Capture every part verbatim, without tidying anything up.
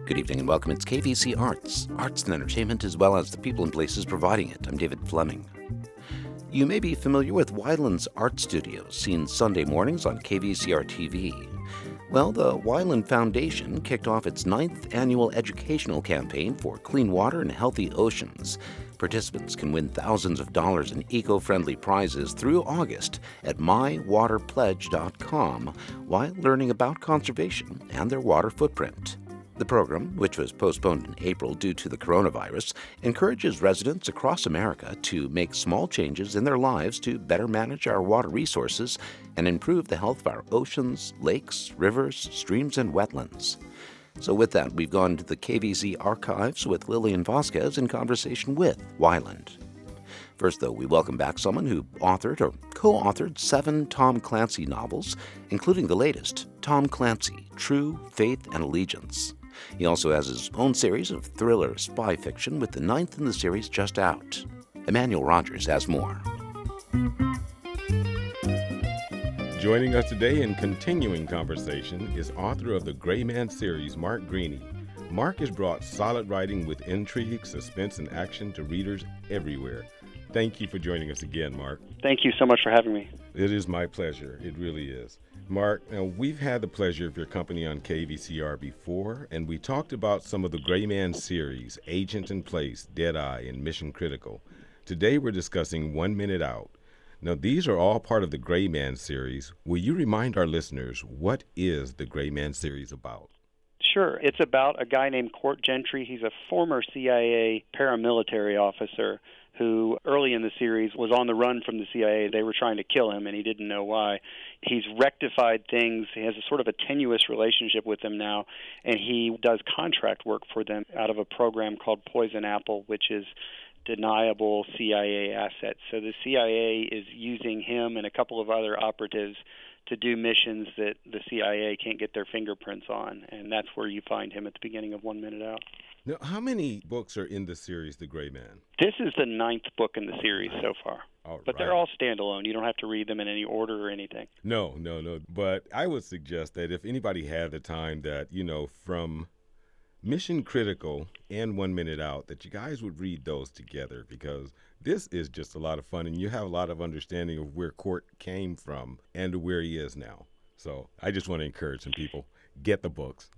Good evening and welcome. It's K V C Arts, arts and entertainment as well as the people and places providing it. I'm David Fleming. You may be familiar with Weiland's Art Studio, seen Sunday mornings on K V C R T V. Well, the Weiland Foundation kicked off its ninth annual educational campaign for clean water and healthy oceans. Participants can win thousands of dollars in eco-friendly prizes through August at my water pledge dot com while learning about conservation and their water footprint. The program, which was postponed in April due to the coronavirus, encourages residents across America to make small changes in their lives to better manage our water resources and improve the health of our oceans, lakes, rivers, streams, and wetlands. So with that, we've gone to the K V C archives with Lillian Vasquez in conversation with Weiland. First, though, we welcome back someone who authored or co-authored seven Tom Clancy novels, including the latest, Tom Clancy, True, Faith, and Allegiance. He also has his own series of thriller spy fiction, with the ninth in the series just out. Emmanuel Rogers has more. Joining us today in continuing conversation is author of the Gray Man series, Mark Greaney. Mark has brought solid writing with intrigue, suspense, and action to readers everywhere. Thank you for joining us again, Mark. Thank you so much for having me. It is my pleasure. It really is. Mark, now we've had the pleasure of your company on K V C R before, and we talked about some of the Gray Man series, Agent in Place, Deadeye, and Mission Critical. Today we're discussing One Minute Out. Now these are all part of the Gray Man series. Will you remind our listeners, what is the Gray Man series about? Sure. It's about a guy named Court Gentry. He's a former C I A paramilitary officer who early in the series was on the run from the C I A. They were trying to kill him, and he didn't know why. He's rectified things. He has a sort of a tenuous relationship with them now, and he does contract work for them out of a program called Poison Apple, which is deniable C I A assets. So the C I A is using him and a couple of other operatives to do missions that the C I A can't get their fingerprints on, and that's where you find him at the beginning of One Minute Out. Now, how many books are in the series, The Gray Man? This is the ninth book in the series so far. All but right. They're all standalone. You don't have to read them in any order or anything. No, no, no. But I would suggest that if anybody had the time that, you know, from Mission Critical and One Minute Out, that you guys would read those together, because this is just a lot of fun, and you have a lot of understanding of where Court came from and where he is now. So I just want to encourage some people, get the books.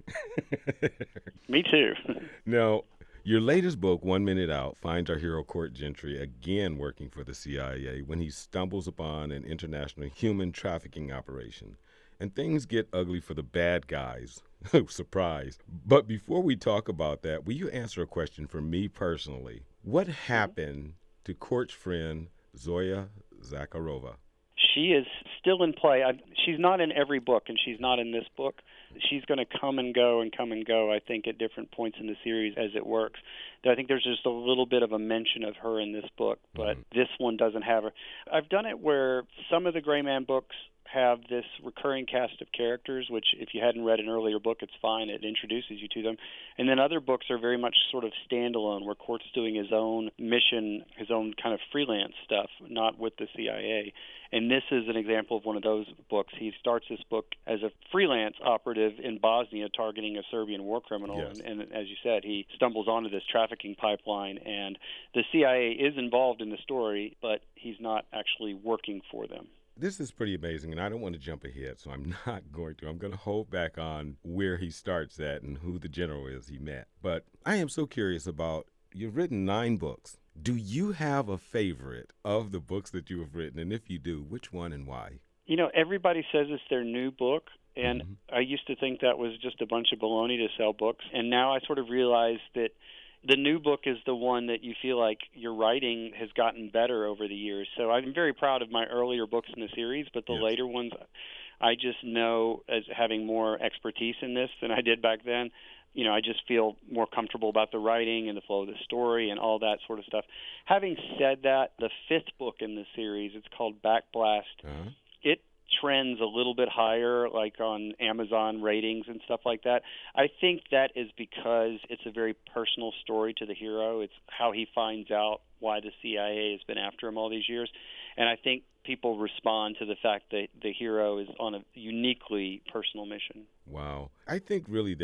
Me too. Now, your latest book, One Minute Out, finds our hero Court Gentry again working for the C I A when he stumbles upon an international human trafficking operation. And things get ugly for the bad guys. Surprise. But before we talk about that, will you answer a question for me personally? What happened to Court's friend, Zoya Zakharova? She is still in play. I, she's not in every book, and she's not in this book. She's going to come and go and come and go, I think, at different points in the series as it works. I think there's just a little bit of a mention of her in this book, but mm-hmm. this one doesn't have her. I've done it where some of the Gray Man books have this recurring cast of characters, which if you hadn't read an earlier book, it's fine. It introduces you to them. And then other books are very much sort of standalone, where Court's doing his own mission, his own kind of freelance stuff, not with the C I A. And this is an example of one of those books. He starts this book as a freelance operative in Bosnia targeting a Serbian war criminal. Yes. And, and as you said, he stumbles onto this trafficking pipeline, and the C I A is involved in the story, but he's not actually working for them. This is pretty amazing, and I don't want to jump ahead, so I'm not going to. I'm going to hold back on where he starts at and who the general is he met. But I am so curious about, you've written nine books. Do you have a favorite of the books that you have written? And if you do, which one and why? You know, everybody says it's their new book, and mm-hmm. I used to think that was just a bunch of baloney to sell books. And now I sort of realize that the new book is the one that you feel like your writing has gotten better over the years. So I'm very proud of my earlier books in the series, but the yes. later ones, I just know as having more expertise in this than I did back then. You know, I just feel more comfortable about the writing and the flow of the story and all that sort of stuff. Having said that, the fifth book in the series, it's called Backblast. Uh-huh. It trends a little bit higher, like on Amazon ratings and stuff like that. I think that is because it's a very personal story to the hero. It's how he finds out why the C I A has been after him all these years. And I think people respond to the fact that the hero is on a uniquely personal mission. Wow. I think really they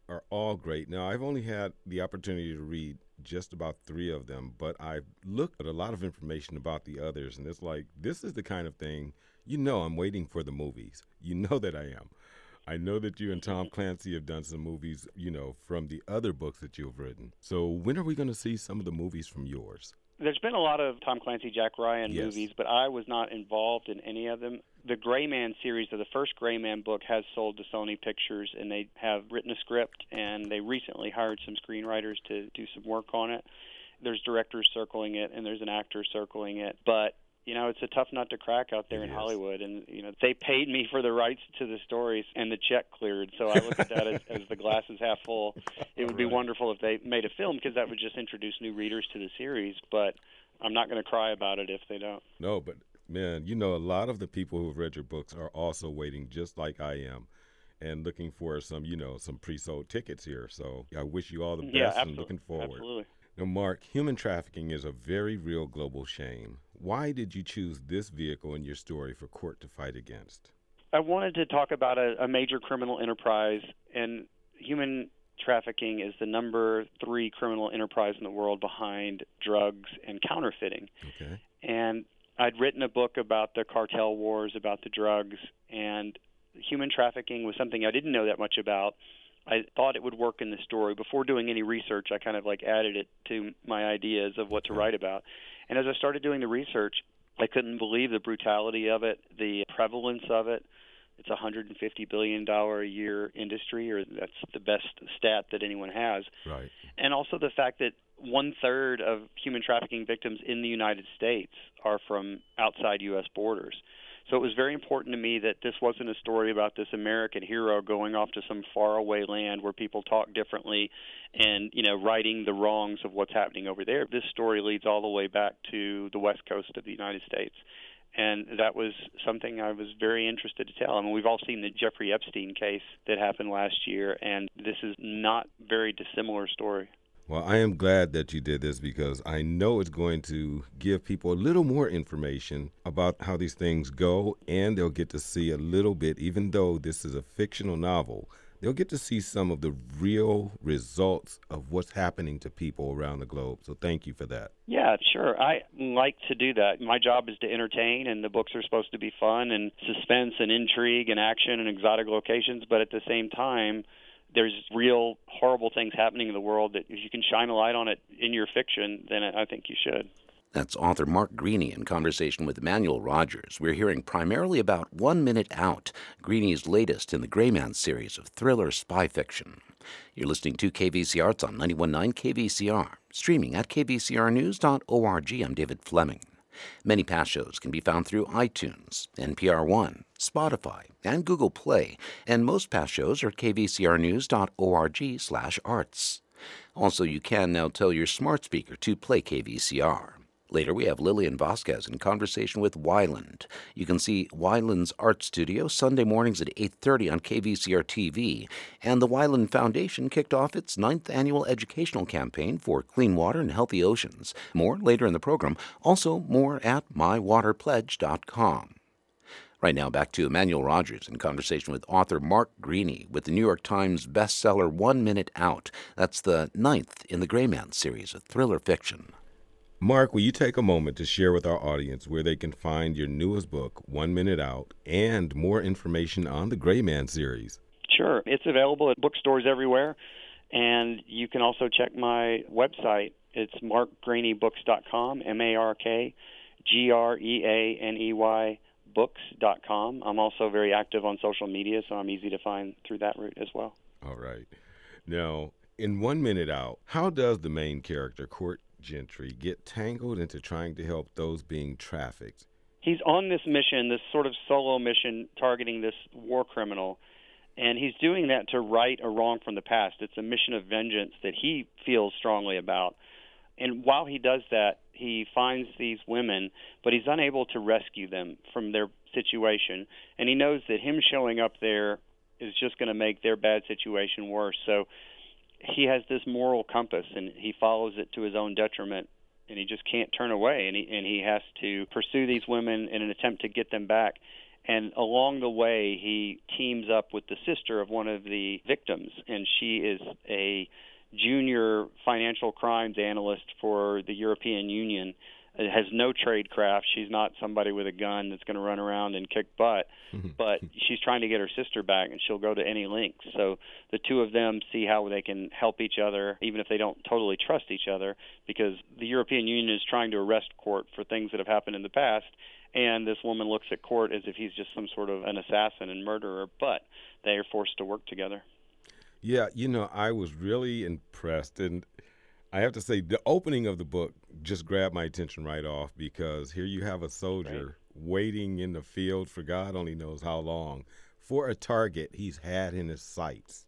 are all great. Now, I've only had the opportunity to read just about three of them, but I've looked at a lot of information about the others, and it's like, this is the kind of thing, you know, I'm waiting for the movies. You know that I am. I know that you and Tom Clancy have done some movies, you know, from the other books that you've written. So when are we going to see some of the movies from yours? There's been a lot of Tom Clancy, Jack Ryan Yes. movies, but I was not involved in any of them. The Gray Man series, or the first Gray Man book, has sold to Sony Pictures, and they have written a script, and they recently hired some screenwriters to do some work on it. There's directors circling it, and there's an actor circling it, but you know, it's a tough nut to crack out there It in is. Hollywood, and you know, they paid me for the rights to the stories, and the check cleared. So I look at that as, as the glass is half full. It would be Right. wonderful if they made a film, because that would just introduce new readers to the series. But I'm not going to cry about it if they don't. No, but man, you know, a lot of the people who have read your books are also waiting, just like I am, and looking for some, you know, some pre-sold tickets here. So I wish you all the best Yeah, and absolutely. looking forward. Absolutely. Now, Mark, human trafficking is a very real global shame. Why did you choose this vehicle in your story for court to fight against? I wanted to talk about a, a major criminal enterprise, and human trafficking is the number three criminal enterprise in the world behind drugs and counterfeiting. Okay. And I'd written a book about the cartel wars, about the drugs, and human trafficking was something I didn't know that much about. I thought it would work in the story. Before doing any research, I kind of like added it to my ideas of what to write about. And as I started doing the research, I couldn't believe the brutality of it, the prevalence of it. It's a one hundred fifty billion dollars a year industry, or that's the best stat that anyone has. Right. And also the fact that one-third of human trafficking victims in the United States are from outside U S borders. So it was very important to me that this wasn't a story about this American hero going off to some faraway land where people talk differently and, you know, righting the wrongs of what's happening over there. This story leads all the way back to the west coast of the United States. And that was something I was very interested to tell. I mean, we've all seen the Jeffrey Epstein case that happened last year, and this is not a very dissimilar story. Well, I am glad that you did this because I know it's going to give people a little more information about how these things go, and they'll get to see a little bit, even though this is a fictional novel, they'll get to see some of the real results of what's happening to people around the globe. So thank you for that. Yeah, sure. I like to do that. My job is to entertain, and the books are supposed to be fun and suspense and intrigue and action and exotic locations, but at the same time, there's real horrible things happening in the world that if you can shine a light on it in your fiction, then I think you should. That's author Mark Greaney in conversation with Emmanuel Rogers. We're hearing primarily about One Minute Out, Greaney's latest in the Gray Man series of thriller spy fiction. You're listening to K V C Arts on ninety-one point nine K V C R, streaming at k v c r news dot org. I'm David Fleming. Many past shows can be found through iTunes, N P R One, Spotify, and Google Play, and most past shows are at k v c r news dot org slash arts. Also, you can now tell your smart speaker to play K V C R. Later, we have Lillian Vasquez in conversation with Wyland. You can see Wyland's Art Studio Sunday mornings at eight thirty on K V C R T V, and the Wyland Foundation kicked off its ninth annual educational campaign for clean water and healthy oceans. More later in the program, also more at my water pledge dot com. Right now, back to Emmanuel Rogers in conversation with author Mark Greaney with the New York Times bestseller One Minute Out. That's the ninth in the Gray Man series of thriller fiction. Mark, will you take a moment to share with our audience where they can find your newest book, One Minute Out, and more information on the Gray Man series? Sure. It's available at bookstores everywhere, and you can also check my website. It's mark greaney books dot com, M A R K G R E A N E Y books dot com. I'm also very active on social media, so I'm easy to find through that route as well. All right. Now, in One Minute Out, how does the main character, Court Gentry, get tangled into trying to help those being trafficked? He's on this mission, this sort of solo mission targeting this war criminal, and he's doing that to right a wrong from the past. It's a mission of vengeance that he feels strongly about. And while he does that, he finds these women, but he's unable to rescue them from their situation. And he knows that him showing up there is just going to make their bad situation worse. So he has this moral compass, and he follows it to his own detriment, and he just can't turn away, and he, and he has to pursue these women in an attempt to get them back. And along the way, he teams up with the sister of one of the victims, and she is a junior financial crimes analyst for the European Union. It has no tradecraft. She's not somebody with a gun that's going to run around and kick butt, but she's trying to get her sister back, and she'll go to any lengths. So the two of them see how they can help each other, even if they don't totally trust each other, because the European Union is trying to arrest Court for things that have happened in the past, and this woman looks at Court as if he's just some sort of an assassin and murderer, but they are forced to work together. Yeah, you know, I was really impressed, and I have to say the opening of the book just grabbed my attention right off, because here you have a soldier right. waiting in the field for God only knows how long for a target he's had in his sights.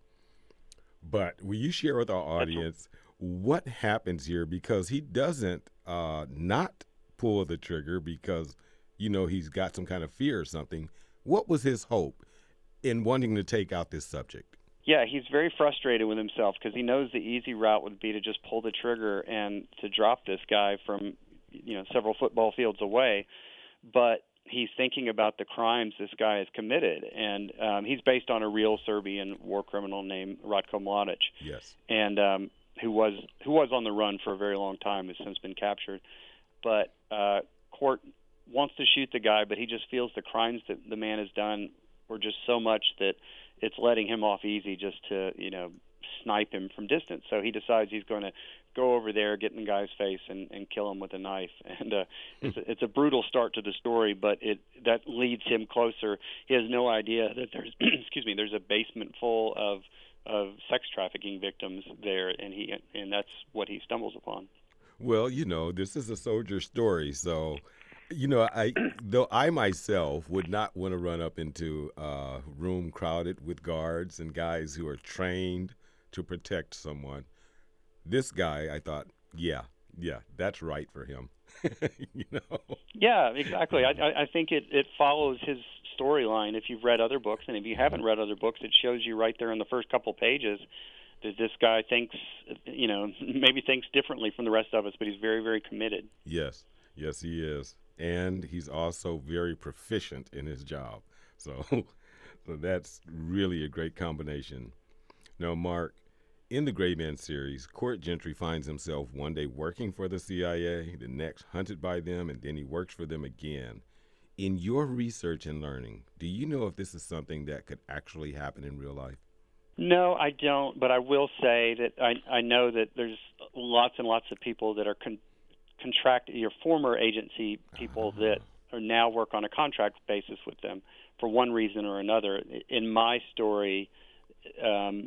But will you share with our audience what happens here? Because he doesn't uh, not pull the trigger because, you know, he's got some kind of fear or something. What was his hope in wanting to take out this subject? Yeah, he's very frustrated with himself because he knows the easy route would be to just pull the trigger and to drop this guy from, you know, several football fields away. But he's thinking about the crimes this guy has committed, and um, he's based on a real Serbian war criminal named Ratko Mladic. Yes, and um, who was who was on the run for a very long time, has since been captured. But uh, Court wants to shoot the guy, but he just feels the crimes that the man has done were just so much that it's letting him off easy just to, you know, snipe him from distance. So he decides he's going to go over there, get in the guy's face, and, and kill him with a knife. And uh, it's, a, it's a brutal start to the story, but it that leads him closer. He has no idea that there's, excuse me, there's a basement full of of sex trafficking victims there, and he and that's what he stumbles upon. Well, you know, this is a soldier story, so. You know, I though I myself would not want to run up into a room crowded with guards and guys who are trained to protect someone. This guy, I thought, yeah, yeah, that's right for him. You know? Yeah, exactly. I, I think it, it follows his storyline. If you've read other books, and if you haven't read other books, it shows you right there in the first couple pages that this guy thinks, you know, maybe thinks differently from the rest of us, but he's very, very committed. Yes, yes, he is. And he's also very proficient in his job. So so that's really a great combination. Now, Mark, in the Gray Man series, Court Gentry finds himself one day working for the C I A, the next hunted by them, and then he works for them again. In your research and learning, do you know if this is something that could actually happen in real life? No, I don't, but I will say that I, I know that there's lots and lots of people that are con- contract your former agency people that are now work on a contract basis with them for one reason or another. In my story, um,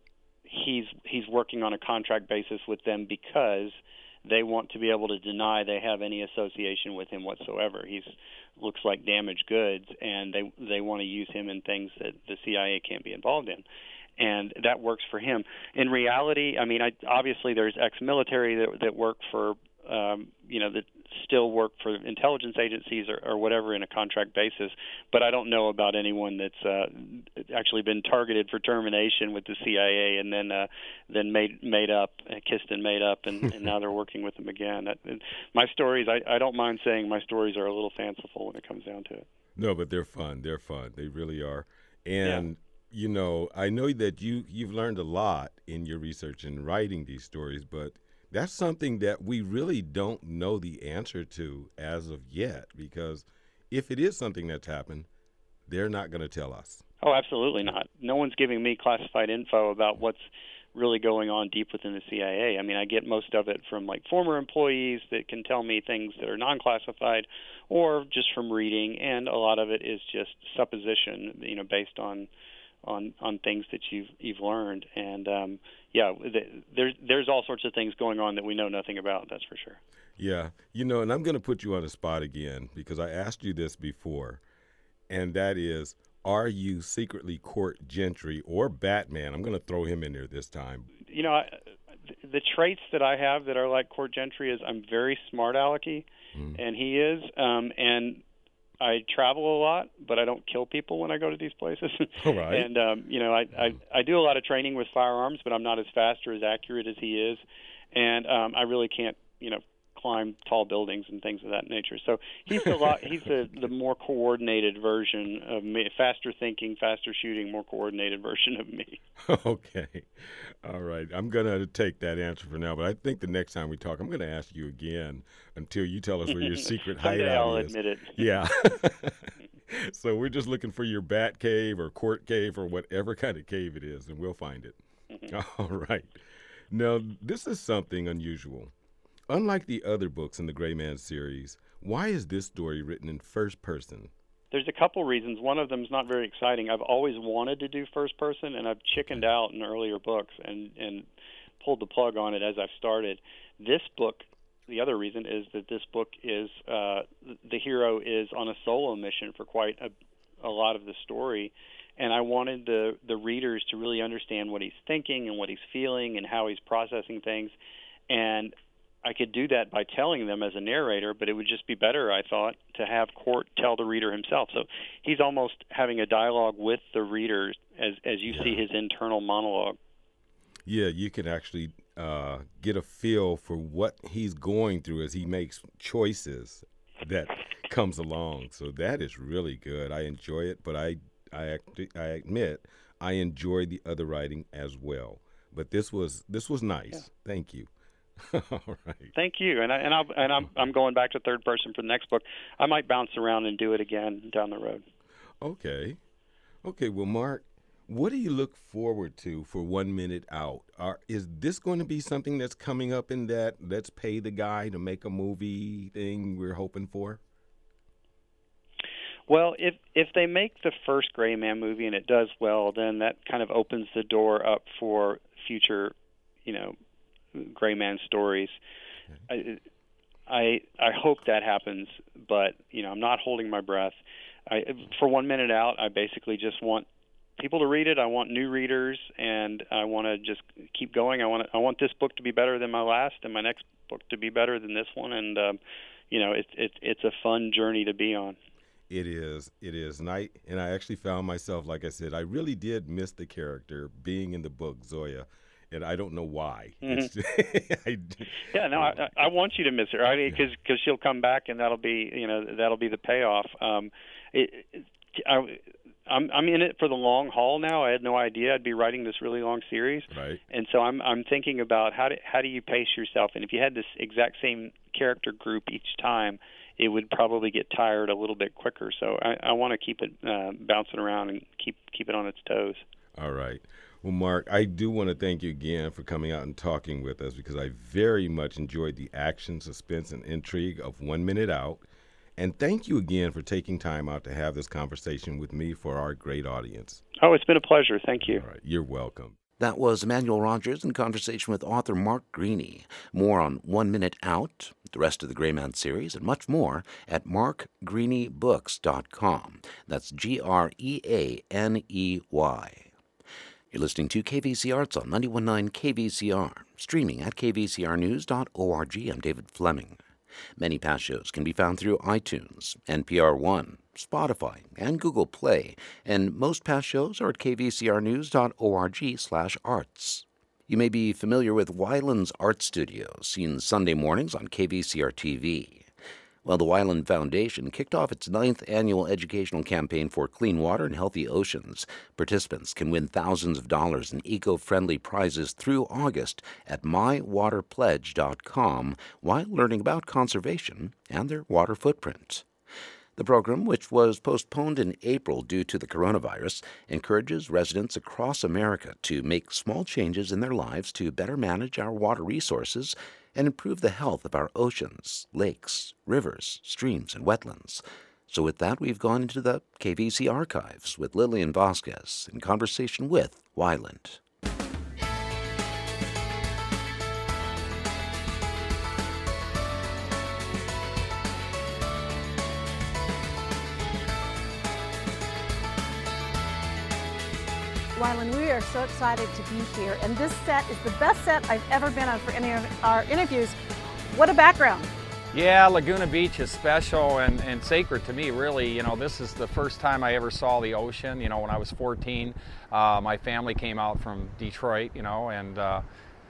he's he's working on a contract basis with them because they want to be able to deny they have any association with him whatsoever. He's looks like damaged goods, and they they want to use him in things that the C I A can't be involved in. And that works for him. In reality, I mean, I, obviously there's ex-military that, that work for Um, you know, that still work for intelligence agencies or, or whatever in a contract basis. But I don't know about anyone that's uh, actually been targeted for termination with the C I A and then uh, then made made up, kissed and made up, and, and now they're working with them again. That, my stories, I, I don't mind saying my stories are a little fanciful when it comes down to it. No, but they're fun. They're fun. They really are. And, yeah. you know, I know that you, you've learned a lot in your research and writing these stories, but that's something that we really don't know the answer to as of yet, because if it is something that's happened, they're not going to tell us. Oh, absolutely not. No one's giving me classified info about what's really going on deep within the C I A. I mean, I get most of it from like former employees that can tell me things that are non-classified, or just from reading, and a lot of it is just supposition, you know, based on on on things that you've you've learned. And um, yeah, there's there's all sorts of things going on that we know nothing about. That's for sure. Yeah, you know, and I'm going to put you on the spot again because I asked you this before, and that is, are you secretly Court Gentry or Batman? I'm going to throw him in there this time. You know, I, the traits that I have that are like Court Gentry is I'm very smart alecky, mm. and he is, um, and I travel a lot, but I don't kill people when I go to these places. All right. And, um, you know, I, I, I do a lot of training with firearms, but I'm not as fast or as accurate as he is. And um, I really can't, you know, climb tall buildings and things of that nature. So he's a lot. He's the the more coordinated version of me, faster thinking, faster shooting, more coordinated version of me. Okay, all right. I'm gonna take that answer for now, but I think the next time we talk, I'm gonna ask you again until you tell us where your secret Someday hideout I'll is. admit it. Yeah. So we're just looking for your bat cave or court cave or whatever kind of cave it is, and we'll find it. Mm-hmm. All right. Now, this is something unusual. Unlike the other books in the Gray Man series, why is this story written in first person? There's a couple reasons. One of them is not very exciting. I've always wanted to do first person, and I've chickened out in earlier books and, and pulled the plug on it as I've started. This book, the other reason is that this book is, uh, the hero is on a solo mission for quite a, a lot of the story, and I wanted the, the readers to really understand what he's thinking and what he's feeling and how he's processing things. And I could do that by telling them as a narrator, but it would just be better, I thought, to have Court tell the reader himself. So he's almost having a dialogue with the readers as, as you yeah. see his internal monologue. Yeah, you can actually uh, get a feel for what he's going through as he makes choices that comes along. So that is really good. I enjoy it, but I I, I admit I enjoy the other writing as well. But this was this was nice. Yeah. Thank you. All right. Thank you. And I and I and I'm I'm going back to third person for the next book. I might bounce around and do it again down the road. Okay. Okay. Well, Mark, what do you look forward to for One Minute Out? Are, is this going to be something that's coming up in that let's pay the guy to make a movie thing we're hoping for? Well, if if they make the first Gray Man movie and it does well, then that kind of opens the door up for future, you know, Gray Man stories. Okay. I, I I hope that happens, but you know, I'm not holding my breath. I, for One Minute Out, I basically just want people to read it. I want new readers, and I want to just keep going. I want I want this book to be better than my last, and my next book to be better than this one. And um, you know, it's it's it's a fun journey to be on. It is. It is. And I, and I actually found myself, like I said, I really did miss the character being in the book, Zoya, and I don't know why. Mm-hmm. It's, I, yeah, no, I, I want you to miss her. I mean, because because she'll come back, and that'll be, you know, that'll be the payoff. Um, it, it, I, I'm I'm in it for the long haul now. I had no idea I'd be writing this really long series, right? And so I'm I'm thinking about how do how do you pace yourself, and if you had this exact same character group each time, it would probably get tired a little bit quicker. So I, I want to keep it uh, bouncing around and keep keep it on its toes. All right. Well, Mark, I do want to thank you again for coming out and talking with us, because I very much enjoyed the action, suspense, and intrigue of One Minute Out. And thank you again for taking time out to have this conversation with me for our great audience. Oh, it's been a pleasure. Thank you. All right. You're welcome. That was Emmanuel Rogers in conversation with author Mark Greaney. More on One Minute Out, the rest of the Gray Man series, and much more at mark greaney books dot com. That's G R E A N E Y. You're listening to K V C Arts on ninety-one point nine K V C R, streaming at k v c r news dot org. I'm David Fleming. Many past shows can be found through iTunes, N P R One, Spotify, and Google Play, and most past shows are at k v c r news dot org slash arts. You may be familiar with Weiland's Art Studio, seen Sunday mornings on K V C R T V. Well, the Weiland Foundation kicked off its ninth annual educational campaign for clean water and healthy oceans. Participants can win thousands of dollars in eco-friendly prizes through August at my water pledge dot com while learning about conservation and their water footprint. The program, which was postponed in April due to the coronavirus, encourages residents across America to make small changes in their lives to better manage our water resources and improve the health of our oceans, lakes, rivers, streams, and wetlands. So with that, we've gone into the K V C archives with Lillian Vasquez in conversation with Weiland. Weiland, we are so excited to be here, and this set is the best set I've ever been on for any of our interviews. What a background. Yeah, Laguna Beach is special and, and sacred to me, really. You know, this is the first time I ever saw the ocean. You know, when I was fourteen, uh, my family came out from Detroit, you know, and uh,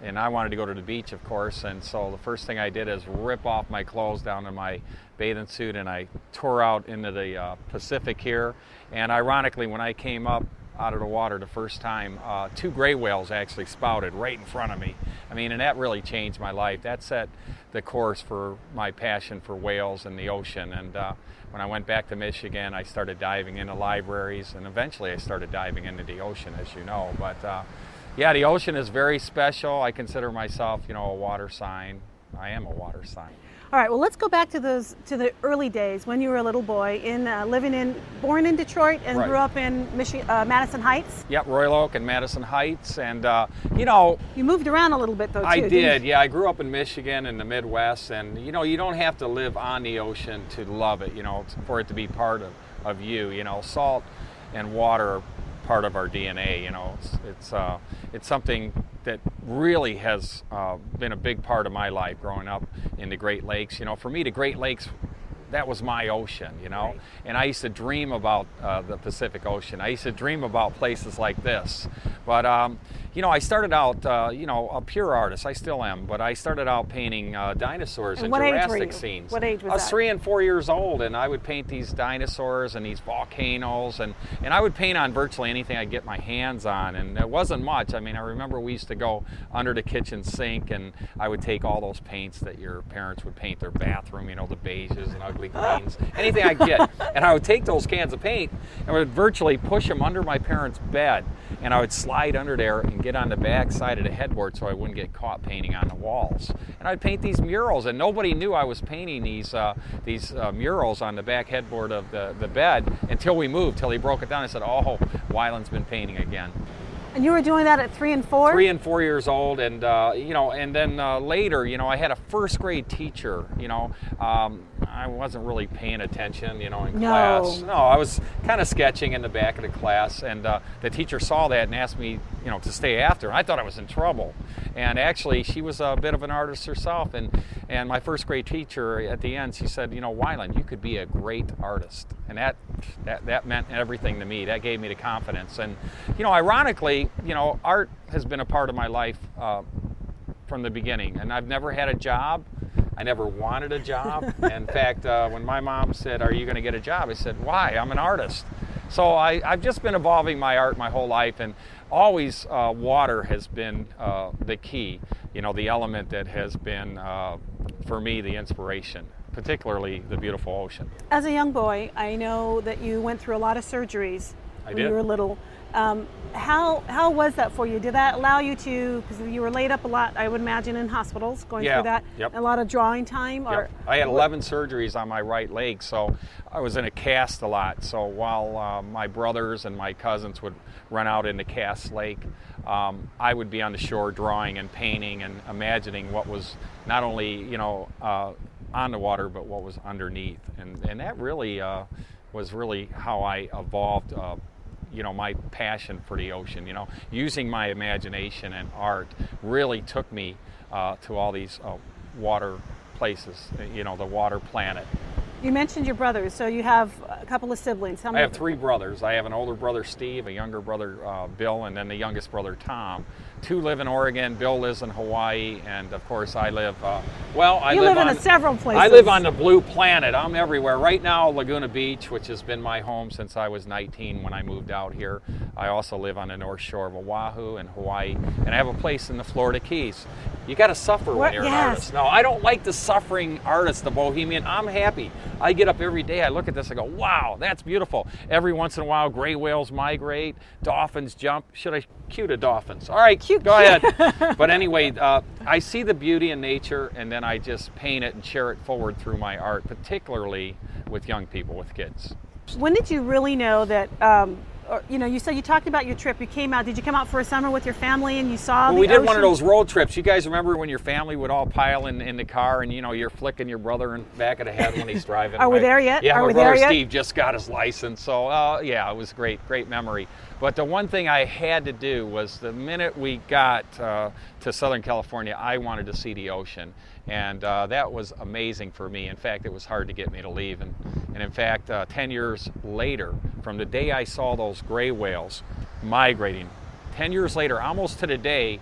and I wanted to go to the beach, of course, and so the first thing I did is rip off my clothes down to my bathing suit, and I tore out into the uh, Pacific here. And ironically, when I came up out of the water the first time, uh, two gray whales actually spouted right in front of me. I mean, and that really changed my life. That set the course for my passion for whales and the ocean. And uh, when I went back to Michigan, I started diving into libraries, and eventually I started diving into the ocean, as you know. But uh, yeah, the ocean is very special. I consider myself, you know, a water sign. I am a water sign. All right, well, let's go back to those to the early days when you were a little boy, in uh, living in, born in Detroit and Right. grew up in Michi- uh, Madison Heights. Yep, Royal Oak and Madison Heights, and uh, you know, You moved around a little bit, though, too. I didn't did. you? Yeah, I grew up in Michigan in the Midwest, and you know, you don't have to live on the ocean to love it. You know, for it to be part of, of you. You know, salt and water are part of our D N A. You know, it's it's, uh, it's something that really has uh, been a big part of my life growing up in the Great Lakes. You know, for me, the Great Lakes, that was my ocean, you know. Right. And I used to dream about uh, the Pacific Ocean. I used to dream about places like this. But, um, you know, I started out, uh, you know, a pure artist. I still am. But I started out painting uh, dinosaurs And and what age were Jurassic you? scenes. What age was I was that? three and four years old, and I would paint these dinosaurs and these volcanoes. And, and I would paint on virtually anything I get my hands on. And it wasn't much. I mean, I remember we used to go under the kitchen sink, and I would take all those paints that your parents would paint their bathroom, you know, the beiges and ugly greens, anything I could get. And I would take those cans of paint and would virtually push them under my parents' bed, and I would slide under there and get on the back side of the headboard so I wouldn't get caught painting on the walls. And I'd paint these murals, and nobody knew I was painting these uh, these uh, murals on the back headboard of the, the bed until we moved, till he broke it down and said, oh, Wyland's been painting again. And you were doing that at three and four? Three and four years old, and uh, you know, and then uh, later, you know, I had a first grade teacher. You know, um, I wasn't really paying attention, you know, in No. class. No, I was kind of sketching in the back of the class, and uh, the teacher saw that and asked me, you know, to stay after. I thought I was in trouble, and actually, she was a bit of an artist herself, and and my first grade teacher at the end, she said, you know, Wyland, you could be a great artist, and that that that meant everything to me. That gave me the confidence, and you know, ironically, you know, art has been a part of my life uh, from the beginning, and I've never had a job. I never wanted a job. In fact, uh, when my mom said, are you going to get a job? I said, why? I'm an artist. So I, I've just been evolving my art my whole life, and always uh, water has been uh, the key, you know, the element that has been, uh, for me, the inspiration, particularly the beautiful ocean. As a young boy, I know that you went through a lot of surgeries I when did. you were little. Um, how how was that for you? Did that allow you to, because you were laid up a lot, I would imagine, in hospitals, going Yeah, through that, yep. a lot of drawing time? Or Yep. I had eleven surgeries on my right leg, so I was in a cast a lot. So while uh, my brothers and my cousins would run out into Cass Lake, um, I would be on the shore drawing and painting and imagining what was not only, you know, uh, on the water, but what was underneath. And, and that really uh, was really how I evolved uh, you know, my passion for the ocean. You know, using my imagination and art really took me uh, to all these uh, water places, you know, the water planet. You mentioned your brothers, so you have a couple of siblings. How I many? have three brothers. I have an older brother, Steve, a younger brother, uh, Bill, and then the youngest brother, Tom. Two live in Oregon, Bill lives in Hawaii, and of course I live, uh, well, I You live, live in on, a several places. I live on the blue planet. I'm everywhere. Right now, Laguna Beach, which has been my home since I was nineteen when I moved out here. I also live on the north shore of Oahu and Hawaii, and I have a place in the Florida Keys. You got to suffer What? when you're Yes. an artist. No, I don't like the suffering artist, the bohemian. I'm happy. I get up every day, I look at this, I go, wow, that's beautiful. Every once in a while, gray whales migrate, dolphins jump. Should I cue the dolphins? All right, Cute. go ahead. But anyway, uh, I see the beauty in nature, and then I just paint it and share it forward through my art, particularly with young people, with kids. When did you really know that, um, or, you know, you said you talked about your trip. You came out, did you come out for a summer with your family and you saw Well, the we did ocean? one of those road trips. You guys remember when your family would all pile in, in the car, and you know, you're flicking your brother in the back of the head when he's driving. Are we right? there yet? Yeah, Are my we brother there yet? Steve just got his license, so uh, yeah, it was great, great memory. But the one thing I had to do was the minute we got uh, to Southern California, I wanted to see the ocean. And uh, that was amazing for me. In fact, it was hard to get me to leave. And, and in fact, uh, ten years later, from the day I saw those gray whales migrating, ten years later, almost to the day,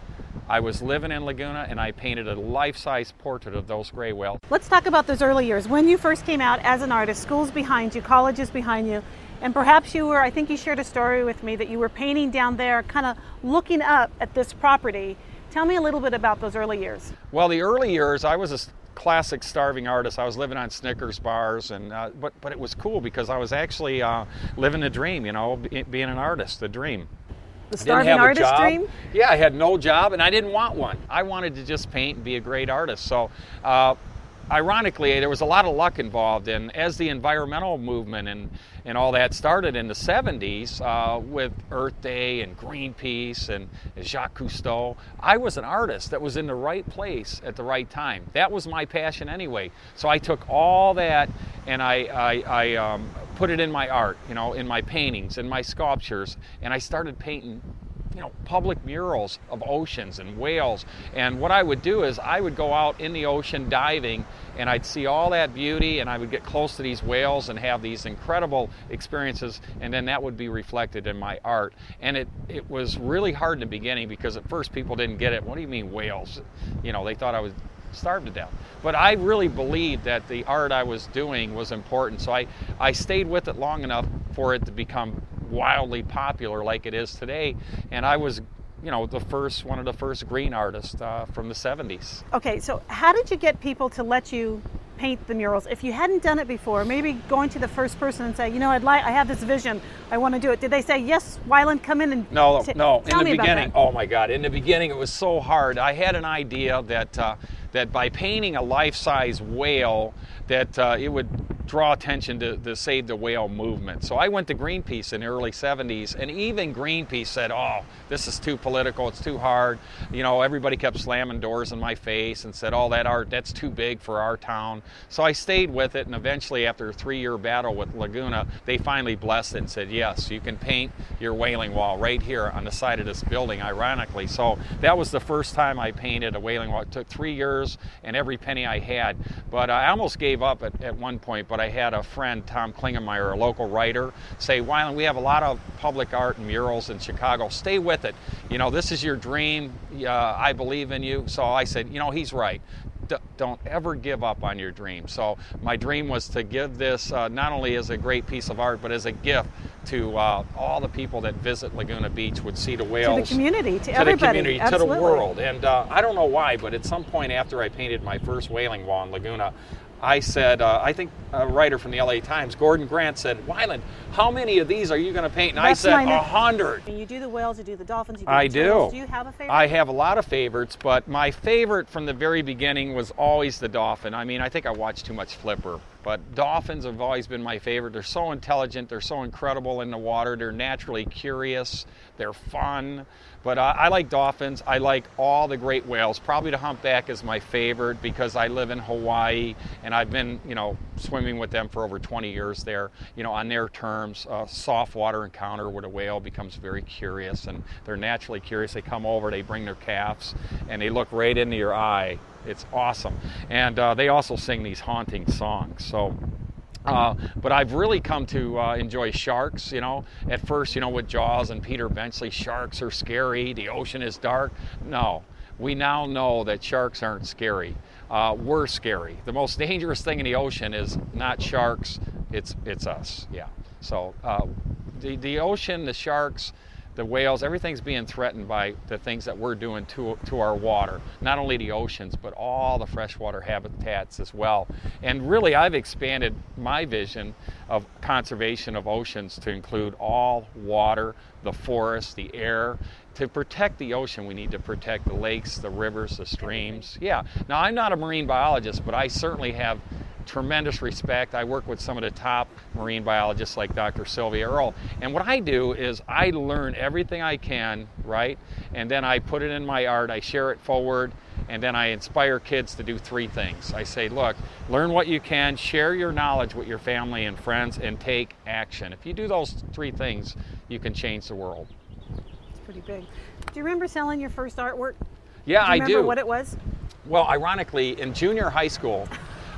I was living in Laguna, and I painted a life-size portrait of those gray whales. Let's talk about those early years. When you first came out as an artist, school's behind you, college is behind you, and perhaps you were, I think you shared a story with me that you were painting down there, kind of looking up at this property. Tell me a little bit about those early years. Well, the early years, I was a classic starving artist. I was living on Snickers bars, and uh, but but it was cool because I was actually uh, living the dream, you know, be, being an artist, the dream. The starving artist dream? Yeah, I had no job, and I didn't want one. I wanted to just paint and be a great artist. So, uh, ironically, there was a lot of luck involved, and as the environmental movement and and all that started in the seventies uh, with Earth Day and Greenpeace and Jacques Cousteau, I was an artist that was in the right place at the right time. That was my passion anyway. So I took all that and I, I, I um, put it in my art, you know, in my paintings, in my sculptures, and I started painting, you know, public murals of oceans and whales. And what I would do is I would go out in the ocean diving, and I'd see all that beauty, and I would get close to these whales and have these incredible experiences, and then that would be reflected in my art. And it, it was really hard in the beginning because at first people didn't get it. What do you mean whales? You know, they thought I was starved to death. But I really believed that the art I was doing was important, so I, I stayed with it long enough for it to become wildly popular like it is today. And I was, you know, the first, one of the first green artists uh, from the seventies. Okay, so how did you get people to let you paint the murals? If you hadn't done it before, maybe going to the first person and say, you know, I'd like, I have this vision, I want to do it. Did they say, yes, Weiland, come in and No, t- no, tell in me the about beginning, that. oh my God, in the beginning it was so hard. I had an idea that, uh, that by painting a life-size whale, that uh, it would draw attention to the Save the Whale movement. So I went to Greenpeace in the early seventies, and even Greenpeace said, oh, this is too political, it's too hard. You know, everybody kept slamming doors in my face and said, oh, that art, that's too big for our town. So I stayed with it, and eventually after a three-year battle with Laguna, they finally blessed it and said, yes, you can paint your whaling wall right here on the side of this building, ironically. So that was the first time I painted a whaling wall. It took three years and every penny I had. But I almost gave up at, at one point, but I had a friend, Tom Klingenmeyer, a local writer, say, Weiland, we have a lot of public art and murals in Chicago. Stay with it. You know, this is your dream. Uh, I believe in you. So I said, you know, he's right. D- don't ever give up on your dream. So my dream was to give this uh, not only as a great piece of art, but as a gift to uh, all the people that visit Laguna Beach, would see the whales. To the community, to, to everybody. the community, Absolutely. to the world. And uh, I don't know why, but at some point after I painted my first whaling wall in Laguna, I said, uh, I think a writer from the L A Times, Gordon Grant, said, Weiland, how many of these are you going to paint? And That's I said, my a hundred. You do the whales, you do the dolphins, you do I the turtles. do. Do you have a favorite? I have a lot of favorites, but my favorite from the very beginning was always the dolphin. I mean, I think I watched too much Flipper, but dolphins have always been my favorite. They're so intelligent, they're so incredible in the water, they're naturally curious, they're fun. But uh, I like dolphins. I like all the great whales. Probably the humpback is my favorite because I live in Hawaii and I've been, you know, swimming with them for over twenty years there, you know, on their terms. A soft water encounter with a whale becomes very curious, and they're naturally curious. They come over, they bring their calves, and they look right into your eye. It's awesome. And uh, they also sing these haunting songs. So. Uh, but I've really come to uh, enjoy sharks, you know. At first, you know, with Jaws and Peter Benchley, sharks are scary, the ocean is dark. No, we now know that sharks aren't scary. Uh, we're scary. The most dangerous thing in the ocean is not sharks, it's it's us, yeah. So uh, the, the ocean, the sharks, the whales, everything's being threatened by the things that we're doing to, to our water. Not only the oceans, but all the freshwater habitats as well. And really, I've expanded my vision of conservation of oceans to include all water, the forest, the air. To protect the ocean, we need to protect the lakes, the rivers, the streams. Yeah. Now, I'm not a marine biologist, but I certainly have tremendous respect. I work with some of the top marine biologists like Doctor Sylvia Earle. And what I do is I learn everything I can, right? And then I put it in my art, I share it forward, and then I inspire kids to do three things. I say, look, learn what you can, share your knowledge with your family and friends, and take action. If you do those three things, you can change the world. It's pretty big. Do you remember selling your first artwork? Yeah, do you I remember do. what it was? Well, ironically, in junior high school,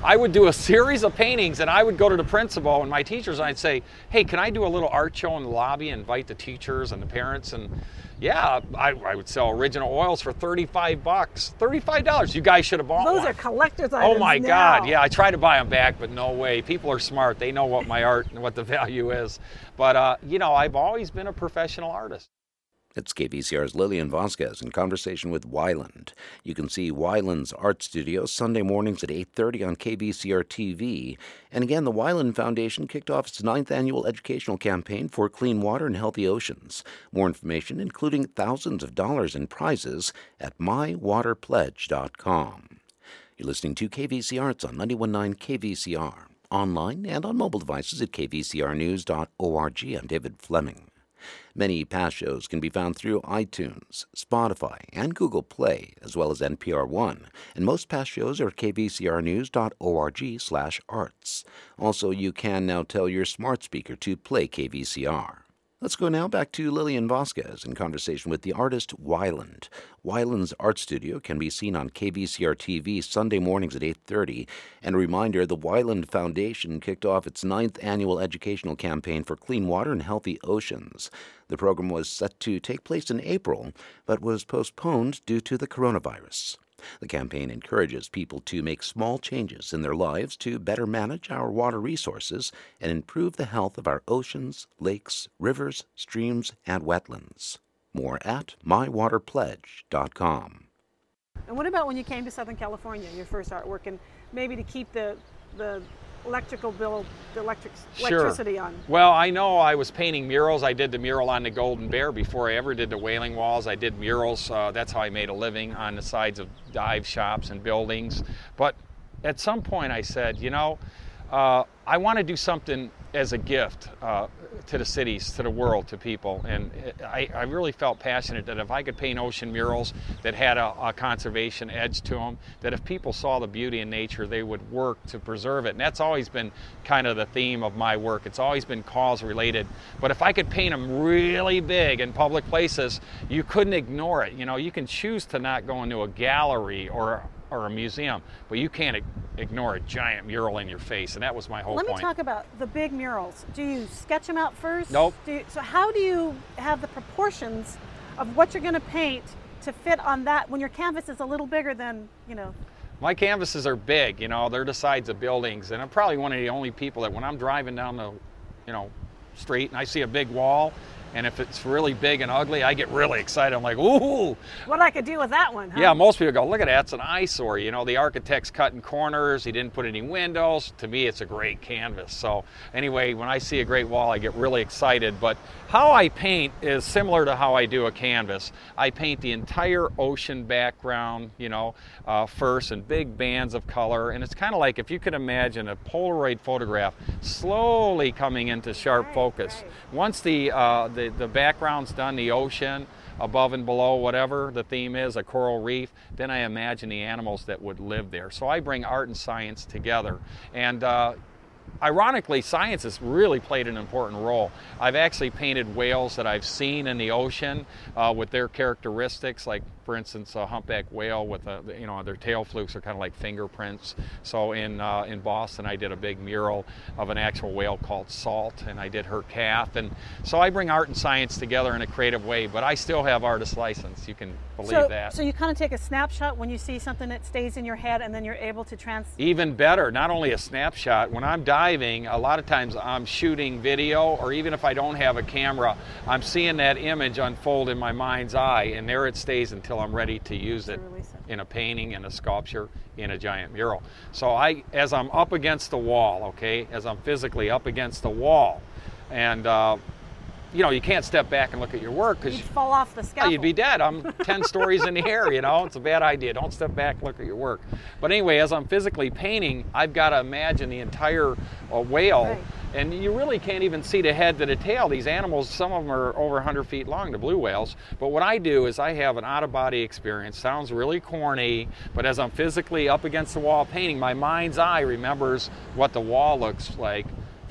I would do a series of paintings, and I would go to the principal and my teachers, and I'd say, hey, can I do a little art show in the lobby and invite the teachers and the parents? And yeah, I, I would sell original oils for thirty-five bucks. thirty-five dollars. You guys should have bought Those one. are collector's items Oh my now. God, yeah, I tried to buy them back, but no way. People are smart. They know what my art and what the value is. But, uh, you know, I've always been a professional artist. It's K V C R's Lillian Vasquez in conversation with Weiland. You can see Weiland's Art Studio Sunday mornings at eight thirty on K V C R T V. And again, the Weiland Foundation kicked off its ninth annual educational campaign for clean water and healthy oceans. More information, including thousands of dollars in prizes, at my water pledge dot com. You're listening to K V C Arts on ninety-one point nine K V C R, online and on mobile devices at k v c r news dot org. I'm David Fleming. Many past shows can be found through iTunes, Spotify, and Google Play, as well as N P R One, and most past shows are at k v c r news dot org slash arts. Also, you can now tell your smart speaker to play K V C R. Let's go now back to Lillian Vasquez in conversation with the artist Weiland. Weiland's Art Studio can be seen on K V C R T V Sunday mornings at eight thirty. And a reminder, the Weiland Foundation kicked off its ninth annual educational campaign for clean water and healthy oceans. The program was set to take place in April, but was postponed due to the coronavirus. The campaign encourages people to make small changes in their lives to better manage our water resources and improve the health of our oceans, lakes, rivers, streams, and wetlands. More at my water pledge dot com. And what about when you came to Southern California, your first artwork, and maybe to keep the the electrical bill, the electric electricity Sure. on? Well, I know I was painting murals. I did the mural on the Golden Bear before I ever did the Wailing Walls. I did murals. Uh, that's how I made a living, on the sides of dive shops and buildings. But at some point I said, you know, uh, I want to do something as a gift uh, to the cities, to the world, to people. And I, I really felt passionate that if I could paint ocean murals that had a, a conservation edge to them, that if people saw the beauty in nature, they would work to preserve it. And that's always been kind of the theme of my work. It's always been cause related. But if I could paint them really big in public places, you couldn't ignore it. You know, you can choose to not go into a gallery or or a museum, but you can't ignore a giant mural in your face, and that was my whole Let point. me talk about the big murals. Do you sketch them out first? Nope. Do you, so how do you have the proportions of what you're going to paint to fit on that when your canvas is a little bigger than, you know? My canvases are big, you know, they're the sides of buildings, and I'm probably one of the only people that when I'm driving down the, you know, street and I see a big wall, and if it's really big and ugly, I get really excited. I'm like, ooh. What I could do with that one, huh? Yeah, most people go, look at that, it's an eyesore. You know, the architect's cutting corners, he didn't put any windows. To me, it's a great canvas. So anyway, when I see a great wall, I get really excited. But how I paint is similar to how I do a canvas. I paint the entire ocean background, you know, uh, first in big bands of color. And it's kind of like if you could imagine a Polaroid photograph slowly coming into sharp Right, focus. right. Once the, uh, the, the background's done, the ocean, above and below, whatever the theme is, a coral reef, then I imagine the animals that would live there. So I bring art and science together. And uh, ironically, science has really played an important role. I've actually painted whales that I've seen in the ocean uh, with their characteristics, like, for instance, a humpback whale with, a, you know, their tail flukes are kind of like fingerprints. So in uh, in Boston, I did a big mural of an actual whale called Salt, and I did her calf. And so I bring art and science together in a creative way, but I still have artist license. You can believe so, that. So you kind of take a snapshot when you see something that stays in your head, and then you're able to trans... Even better, not only a snapshot. When I'm diving, a lot of times I'm shooting video, or even if I don't have a camera, I'm seeing that image unfold in my mind's eye, and there it stays until I'm ready to use it in a painting, in a sculpture, in a giant mural. So I, as I'm up against the wall, okay, as I'm physically up against the wall, and uh, you know, you can't step back and look at your work because You'd fall off the scaffold. you'd be dead. I'm ten stories in the air, you know. It's a bad idea. Don't step back, look at your work. But anyway, as I'm physically painting, I've got to imagine the entire uh, whale. Right. And you really can't even see the head to the tail. These animals, some of them are over one hundred feet long, the blue whales. But what I do is I have an out-of-body experience. Sounds really corny, but as I'm physically up against the wall painting, my mind's eye remembers what the wall looks like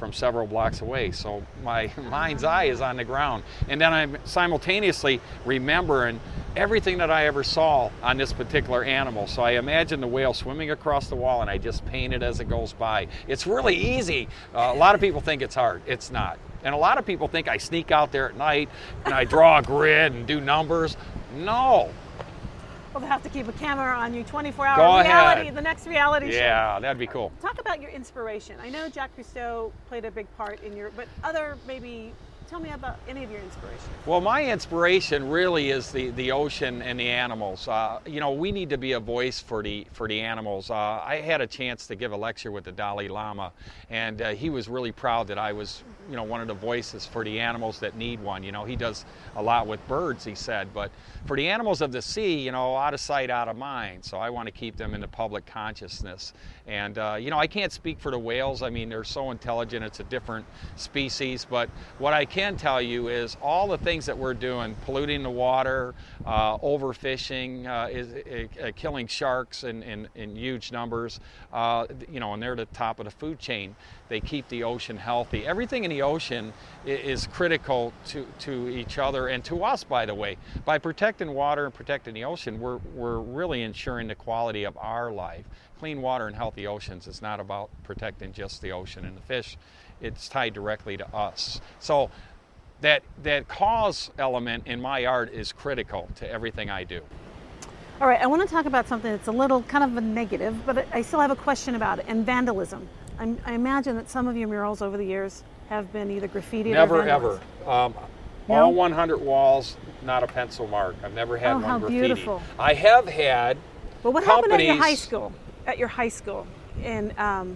from several blocks away. So my mind's eye is on the ground. And then I'm simultaneously remembering everything that I ever saw on this particular animal. So I imagine the whale swimming across the wall, and I just paint it as it goes by. It's really easy. Uh, a lot of people think it's hard. It's not. And a lot of people think I sneak out there at night and I draw a grid and do numbers. No. Well, they have to keep a camera on you, twenty-four hour Go reality, ahead. the next reality show. Yeah, that'd be cool. Talk about your inspiration. I know Jacques Cousteau played a big part in your, but other maybe, tell me about any of your inspiration. Well, my inspiration really is the, the ocean and the animals. Uh, you know, we need to be a voice for the for the animals. Uh, I had a chance to give a lecture with the Dalai Lama, and uh, he was really proud that I was, you know, one of the voices for the animals that need one. You know, he does a lot with birds, he said, but for the animals of the sea, you know, out of sight, out of mind. So I want to keep them in the public consciousness. And, uh, you know, I can't speak for the whales. I mean, they're so intelligent. It's a different species. But what I can tell you is all the things that we're doing, polluting the water, uh, overfishing, uh, is, uh, killing sharks in, in, in huge numbers, uh, you know, and they're the top of the food chain. They keep the ocean healthy. Everything in the ocean is critical to, to each other and to us, by the way. By protecting water and protecting the ocean, we're, we're really ensuring the quality of our life. Clean water and healthy oceans is not about protecting just the ocean and the fish. It's tied directly to us. So that, that cause element in my art is critical to everything I do. All right, I want to talk about something that's a little kind of a negative, but I still have a question about it, and vandalism. I'm, I imagine that some of your murals over the years have been either graffitied Never, or vandalized. ever. Um, No? All one hundred walls, not a pencil mark. I've never had Oh, one how graffiti. beautiful. I have had But what happened at your companies- high school? At your high school, and um,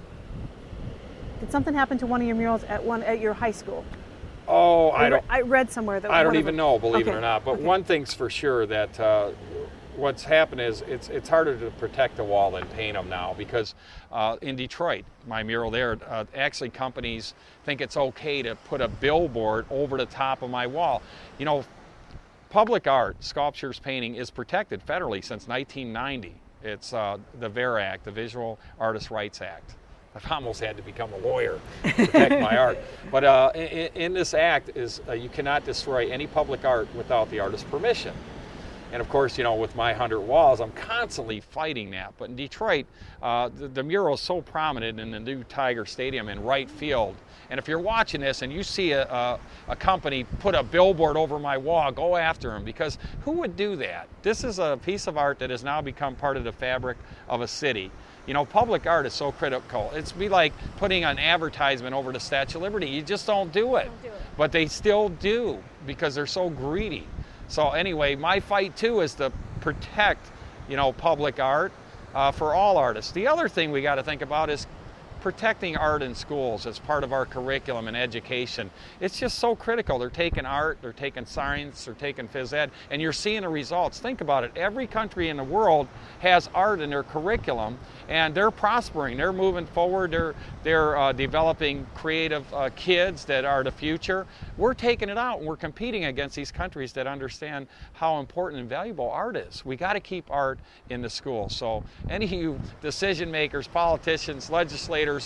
did something happen to one of your murals at one at your high school? Oh, I re- don't. I read somewhere that I don't one of even them- know, believe it Okay, or not. But okay. one thing's for sure, that uh, what's happened is it's it's harder to protect a wall than paint them now, because uh, in Detroit, my mural there, uh, actually companies think it's okay to put a billboard over the top of my wall. You know, public art, sculptures, painting is protected federally since nineteen ninety. It's uh, the V A R Act, the Visual Artists' Rights Act. I've almost had to become a lawyer to protect my art. But uh, in, in this act is uh, you cannot destroy any public art without the artist's permission. And of course, you know, with my hundred walls, I'm constantly fighting that. But in Detroit, uh, the, the mural is so prominent in the new Tiger Stadium in right field. And if you're watching this and you see a, a, a company put a billboard over my wall, go after them, because who would do that? This is a piece of art that has now become part of the fabric of a city. You know, public art is so critical. It's be like putting an advertisement over the Statue of Liberty. You just don't do it. Don't do it. But they still do, because they're so greedy. So anyway, my fight too is to protect, you know, public art uh, for all artists. The other thing we got to think about is protecting art in schools as part of our curriculum and education. It's just so critical. They're taking art, they're taking science, they're taking phys ed, and you're seeing the results. Think about it. Every country in the world has art in their curriculum, and they're prospering. They're moving forward. They're, they're uh, developing creative uh, kids that are the future. We're taking it out, and we're competing against these countries that understand how important and valuable art is. We got to keep art in the schools. So any of you decision makers, politicians, legislators,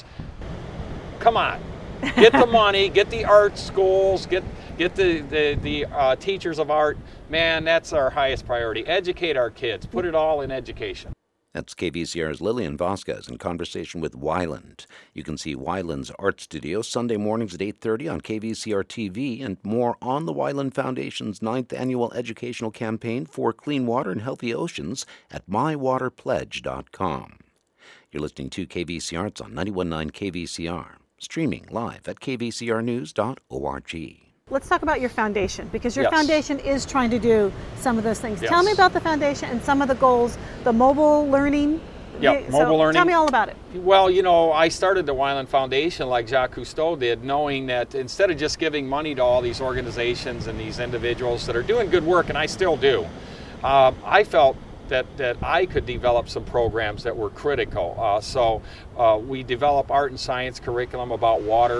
come on, get the money, get the art schools, get get the the, the uh, teachers of art. Man, that's our highest priority. Educate our kids. Put it all in education. That's K V C R's Lillian Vasquez in conversation with Weiland. You can see Weiland's art studio Sunday mornings at eight thirty on K V C R T V, and more on the Weiland Foundation's ninth annual educational campaign for clean water and healthy oceans at my water pledge dot com. You're listening to K V C Arts on ninety-one point nine K V C R, streaming live at k v c r news dot org. Let's talk about your foundation, because your Yes. foundation is trying to do some of those things. Yes. Tell me about the foundation and some of the goals, the mobile learning. Yep, You- mobile so learning. Tell me all about it. Well, you know, I started the Weiland Foundation like Jacques Cousteau did, knowing that instead of just giving money to all these organizations and these individuals that are doing good work, and I still do, uh, I felt that, that I could develop some programs that were critical. Uh, so uh, we develop art and science curriculum about water,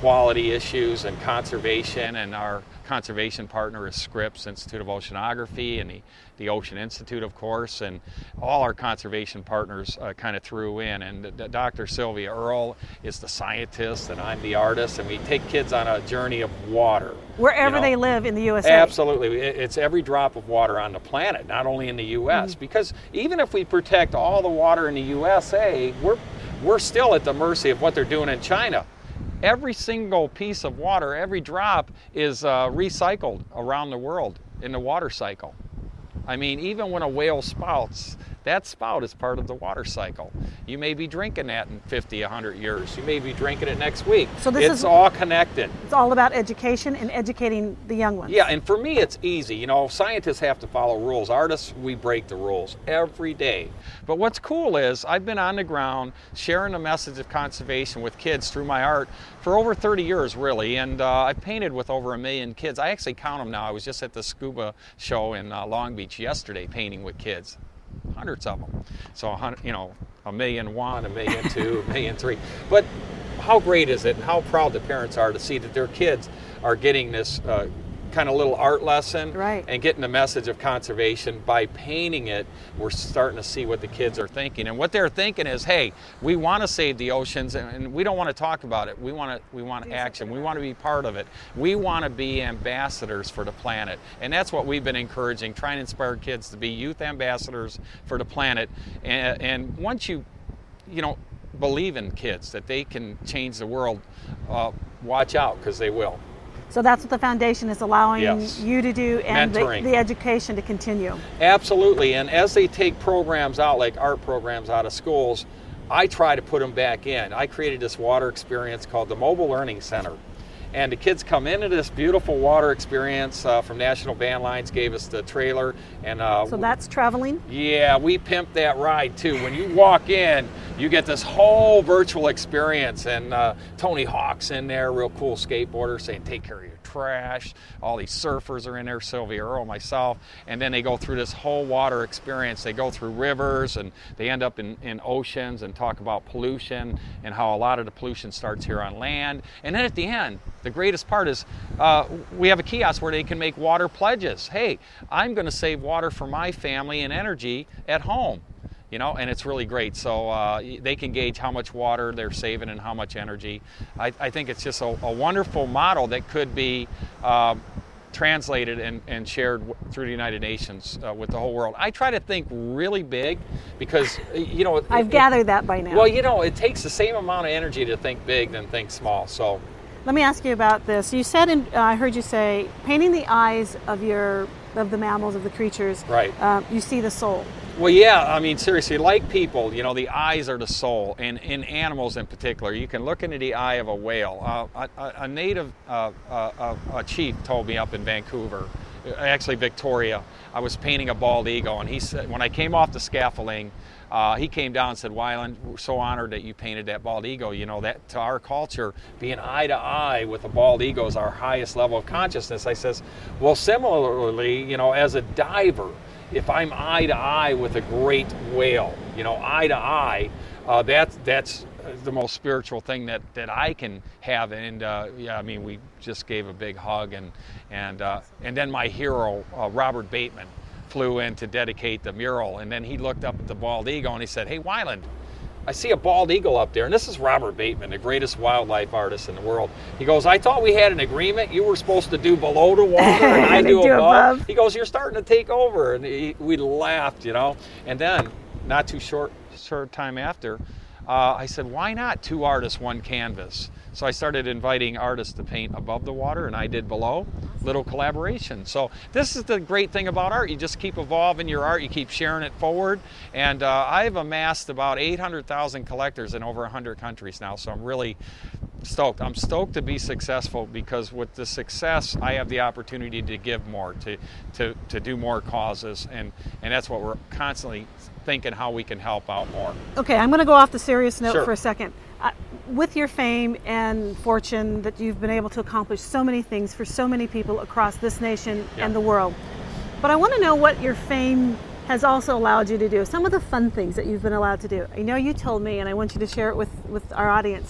quality issues and conservation, and our conservation partner is Scripps Institute of Oceanography and the, the Ocean Institute, of course, and all our conservation partners uh, kind of threw in. And the, the Doctor Sylvia Earle is the scientist, and I'm the artist, and we take kids on a journey of water. Wherever you know? they live in the U S A. Absolutely. It's every drop of water on the planet, not only in the U S. Mm-hmm. Because even if we protect all the water in the U S A, we're, we're still at the mercy of what they're doing in China. Every single piece of water, every drop is uh, recycled around the world in the water cycle. I mean, even when a whale spouts, that spout is part of the water cycle. You may be drinking that in fifty, a hundred years. You may be drinking it next week. So this it's is, all connected. It's all about education and educating the young ones. Yeah, and for me it's easy. You know, scientists have to follow rules. Artists, we break the rules every day. But what's cool is I've been on the ground sharing the message of conservation with kids through my art for over thirty years, really. And uh, I've painted with over a million kids. I actually count them now. I was just at the scuba show in uh, Long Beach yesterday painting with kids. Hundreds of them. So, you know, a million one, a million two, a million three. But how great is it, and how proud the parents are to see that their kids are getting this uh, kind of little art lesson, right, and getting the message of conservation by painting it. We're starting to see what the kids are thinking, and what they're thinking is, hey, we want to save the oceans, and, and we don't want to talk about it. We want to we want action. We want to be part of it. We want to be ambassadors for the planet, and that's what we've been encouraging, trying to inspire kids to be youth ambassadors for the planet. And, and once you you know believe in kids that they can change the world, uh, watch out, because they will. So that's what the foundation is allowing yes. you to do, and the, Mentoring. the education to continue. Absolutely, and as they take programs out, like art programs out of schools, I try to put them back in. I created this water experience called the Mobile Learning Center. And the kids come into this beautiful water experience uh, from National Van Lines, gave us the trailer. and uh, So that's traveling? Yeah, we pimped that ride too. When you walk in, you get this whole virtual experience. And uh, Tony Hawk's in there, real cool skateboarder, saying take care of your trash. All these surfers are in there, Sylvia Earle, myself. And then they go through this whole water experience. They go through rivers, and they end up in, in oceans, and talk about pollution and how a lot of the pollution starts here on land. And then at the end, the greatest part is uh, we have a kiosk where they can make water pledges. Hey, I'm going to save water for my family and energy at home. You know, and it's really great. So uh, they can gauge how much water they're saving and how much energy. I, I think it's just a, a wonderful model that could be uh, translated and, and shared w- through the United Nations uh, with the whole world. I try to think really big because, you know... I've it, gathered that by now. Well, you know, it takes the same amount of energy to think big than think small, so... Let me ask you about this. You said, in, uh, I heard you say, painting the eyes of your of the mammals, of the creatures, right. uh, you see the soul. Well, yeah, I mean, seriously, like people, you know, the eyes are the soul, and in animals in particular, you can look into the eye of a whale. Uh, a, a native uh, uh, a chief told me up in Vancouver, actually Victoria, I was painting a bald eagle, and he said, when I came off the scaffolding, Uh, he came down and said, Weiland, we're so honored that you painted that bald eagle. You know, that to our culture, being eye to eye with a bald eagle is our highest level of consciousness. I says, well, similarly, you know, as a diver, if I'm eye to eye with a great whale, you know, eye to eye, uh, that's that's the most spiritual thing that, that I can have. And uh, yeah, I mean, we just gave a big hug, and and uh, and then my hero, uh, Robert Bateman, flew in to dedicate the mural, and then he looked up at the bald eagle and he said, hey, Weiland, I see a bald eagle up there. And this is Robert Bateman, the greatest wildlife artist in the world. He goes, I thought we had an agreement. You were supposed to do below the water and I do, do above. above. He goes, you're starting to take over. And he, we laughed, you know. And then, not too short, short time after, uh, I said, why not two artists, one canvas? So I started inviting artists to paint above the water, and I did below. Little collaboration. So this is the great thing about art. You just keep evolving your art. You keep sharing it forward. And uh, I've amassed about eight hundred thousand collectors in over one hundred countries now. So I'm really stoked. I'm stoked to be successful, because with the success, I have the opportunity to give more, to to, to do more causes. And, and that's what we're constantly thinking, how we can help out more. Okay, I'm going to go off the serious note Sure. for a second. Uh, with your fame and fortune that you've been able to accomplish so many things for so many people across this nation Yeah. and the world. But I want to know what your fame has also allowed you to do. Some of the fun things that you've been allowed to do. I know you told me, and I want you to share it with, with our audience,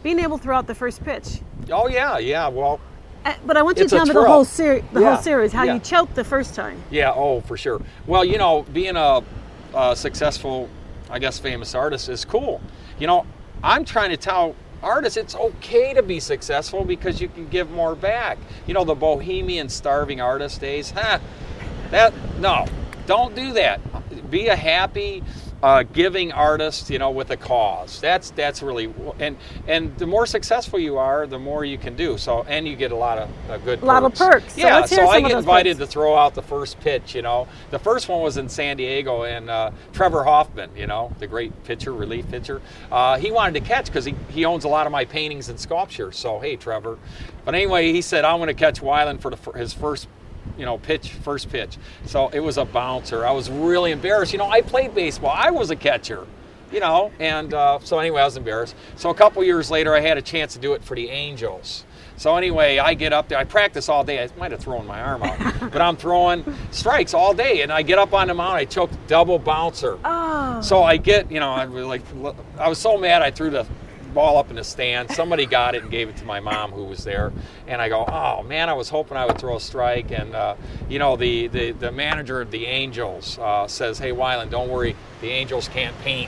being able to throw out the first pitch. Oh yeah, yeah. Well, Uh, But I want you to It's a tell me the thrill. whole series, the Yeah, whole series, how yeah. you choked the first time. yeah. Oh, for sure. Well, you know, being a, a successful, I guess, famous artist is cool. You know, I'm trying to tell artists it's okay to be successful because you can give more back. You know, the bohemian starving artist days. Huh? That no, don't do that. Be a happy, uh, giving artist. You know, with a cause. That's that's really and and the more successful you are, the more you can do. So and you get a lot of uh, good. A lot of perks. So Yeah. let's So, hear I some of get those invited perks. to throw out the first pitch. You know, the first one was in San Diego, and uh, Trevor Hoffman. You know, the great pitcher, relief pitcher. Uh, he wanted to catch because he he owns a lot of my paintings and sculptures. So hey, Trevor. But anyway, he said I want to catch Weiland for the, for his first. You know, pitch, first pitch. So it was a bouncer. I was really embarrassed. You know, I played baseball. I was a catcher, you know, and uh, so anyway, I was embarrassed. So a couple years later, I had a chance to do it for the Angels. So anyway, I get up there. I practice all day. I might have thrown my arm out, but I'm throwing strikes all day. And I get up on the mound. I choked double bouncer. Oh. So I get, you know, I was like, I was so mad. I threw the ball up in the stand. Somebody got it and gave it to my mom who was there. And I go, oh man, I was hoping I would throw a strike. And uh, you know, the, the the manager of the Angels uh, says, hey Weiland, don't worry, the Angels can't paint.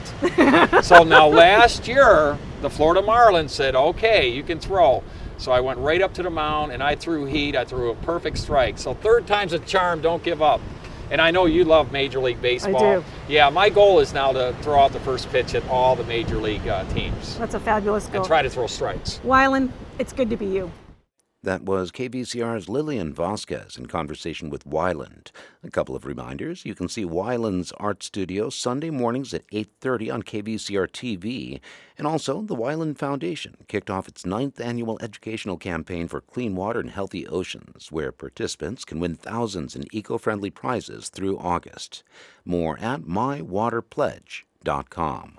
So now last year, the Florida Marlins said, okay, you can throw. So I went right up to the mound and I threw heat. I threw a perfect strike. So third time's a charm. Don't give up. And I know you love Major League Baseball. I do. Yeah, my goal is now to throw out the first pitch at all the Major League uh, teams That's a fabulous goal. and try to throw strikes. Weiland, it's good to be you. That was K V C R's Lillian Vasquez in conversation with Weiland. A couple of reminders. You can see Weiland's art studio Sunday mornings at eight thirty on K V C R T V. And also, the Weiland Foundation kicked off its ninth annual educational campaign for clean water and healthy oceans, where participants can win thousands in eco-friendly prizes through August. More at my water pledge dot com.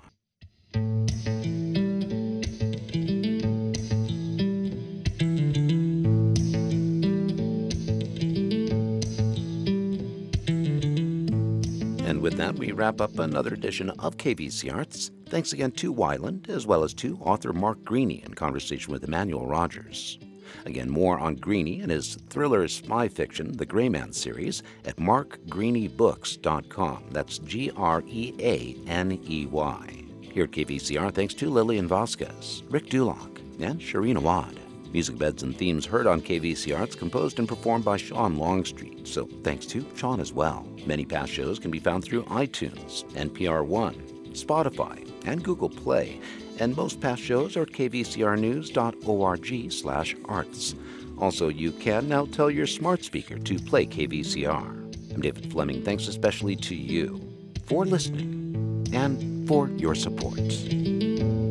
And with that, we wrap up another edition of K V C Arts. Thanks again to Weiland, as well as to author Mark Greaney in conversation with Emmanuel Rogers. Again, more on Greaney and his thriller spy fiction, The Gray Man series, at mark greaney books dot com. That's G R E A N E Y. Here at K V C R, thanks to Lillian Vasquez, Rick Dulock, and Shireen Awad. Music beds and themes heard on K V C Arts composed and performed by Sean Longstreet, so thanks to Sean as well. Many past shows can be found through iTunes, N P R One, Spotify, and Google Play, and most past shows are at k v c r news dot org slash arts. Also, you can now tell your smart speaker to play K V C R. I'm David Fleming. Thanks especially to you for listening and for your support.